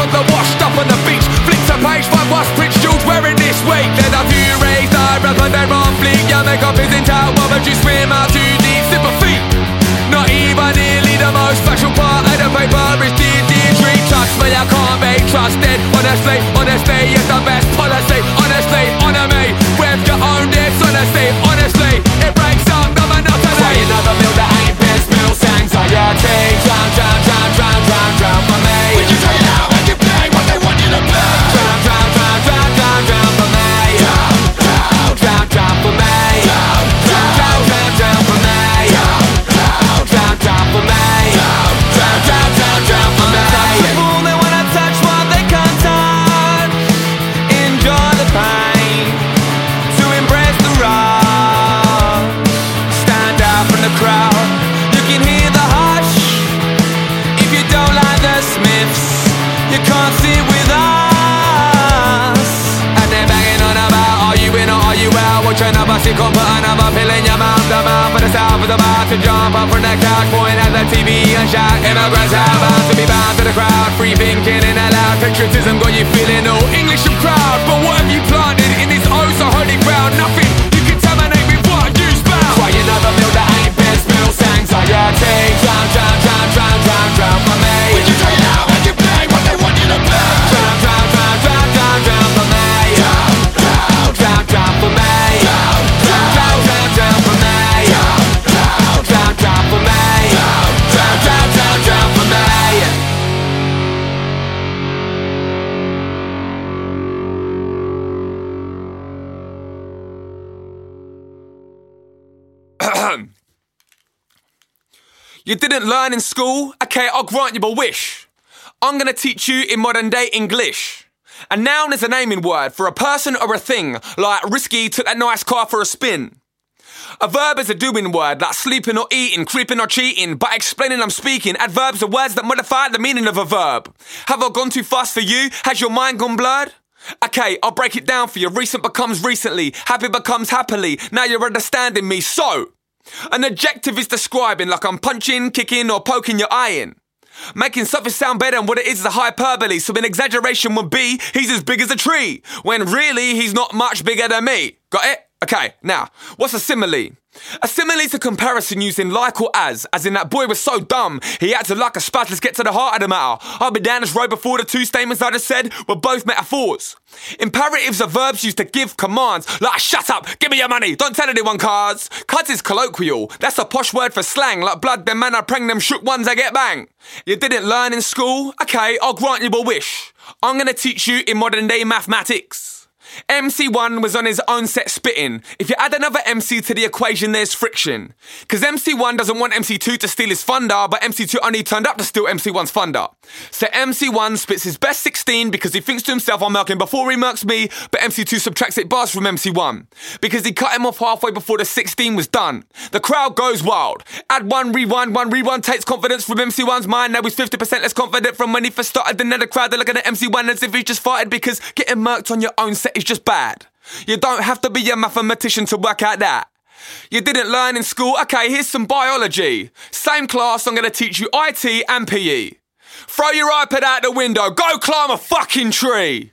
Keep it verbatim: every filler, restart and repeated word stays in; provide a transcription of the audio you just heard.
on the washed up on the beach. Flick to page five, what's Prince George wearing this week? There's a few raised eyebrows, but they're on fleek. Your makeup isn't out, why would you swim out too deep? Super feet, not even nearly the most special part of the paper is dear, dear treat. Trust me, I can't be trusted. Honestly, honestly, it's the best policy. Honestly, honour me with your own dishonesty. Honestly, it breaks up the monotony. Say another meal that ain't been spilled. Anxiety, drown, drown, drown, drown, drown, drown for me. We can tell you now and you play what they want you to play. Drown, drown, drown, drown, drown, drown for me. Drown, drown, drown, drown for me. Drown, drown, drown, drown, drown for me. Drown, drown, drown, drown for me. Drown, drown, drown, drown, drown for me. Some people they wanna touch what they can't touch. Enjoy the pain to embrace the rush. Stand out from the crowd. You can hear the hush. If you don't like the Smiths, you can't sit with us. And they're banging on about, are you in or are you out? Watch another sitcom, put another pill in your mouth. The mouth for the south is about to jump up from the couch, point at the T V and shout, immigrants are bound to be bound to the crowd. Free thinking in a loud patriotism got you feeling all English and proud. But what have you planted in this oh so holy ground? Nothing you contaminate with what you spout. Try another meal that ain't been spilled. Anxiety, drown, drown, drown, drown, drown, drown for me. We can tell you now and you play what they want you to play. Drown, drown, drown, drown, drown, drown for me. Drown, drown, drown, drown for me. Drown, drown, drown, drown, drown for me. Drown, drown, drown, drown for me. Drown, drown, drown, drown, drown for me. You didn't learn in school? Okay, I'll grant you a wish. I'm gonna teach you in modern day English. A noun is a naming word for a person or a thing, like Risky took that nice car for a spin. A verb is a doing word, like sleeping or eating, creeping or cheating. By explaining I'm speaking, adverbs are words that modify the meaning of a verb. Have I gone too fast for you? Has your mind gone blurred? Okay, I'll break it down for you. Recent becomes recently, happy becomes happily. Now you're understanding me, so... An adjective is describing like I'm punching, kicking or poking your eye in. Making something sound better than what it is is a hyperbole, so an exaggeration would be he's as big as a tree, when really he's not much bigger than me. Got it? Okay, now, what's a simile? A simile is a comparison using like or as, as in that boy was so dumb, he acted like a spaz. Let's get to the heart of the matter. I've been down this road before. The two statements I just said were both metaphors. Imperatives are verbs used to give commands, like shut up, give me your money, don't tell anyone cards. Cuds is colloquial, that's a posh word for slang, like blood, them man I prang them shook ones I get bang. You didn't learn in school? Okay, I'll grant you a wish. I'm gonna teach you in modern day mathematics. M C one was on his own set spitting. If you add another M C to the equation, there's friction. Cause M C one doesn't want M C two to steal his thunder, but M C two only turned up to steal M C one's thunder. So M C one spits his best sixteen because he thinks to himself, I'm murking before he murks me, but M C two subtracts eight bars from M C one. Because he cut him off halfway before the sixteen was done. The crowd goes wild. Add one, rewind, one, rewind takes confidence from M C one's mind. Now he's fifty percent less confident from when he first started. Then the crowd, they're looking at M C one as if he just farted, because getting murked on your own set is just bad. You don't have to be a mathematician to work out that. You didn't learn in school? Okay, here's some biology. Same class, I'm gonna teach you I T and P E. Throw your iPad out the window, go climb a fucking tree.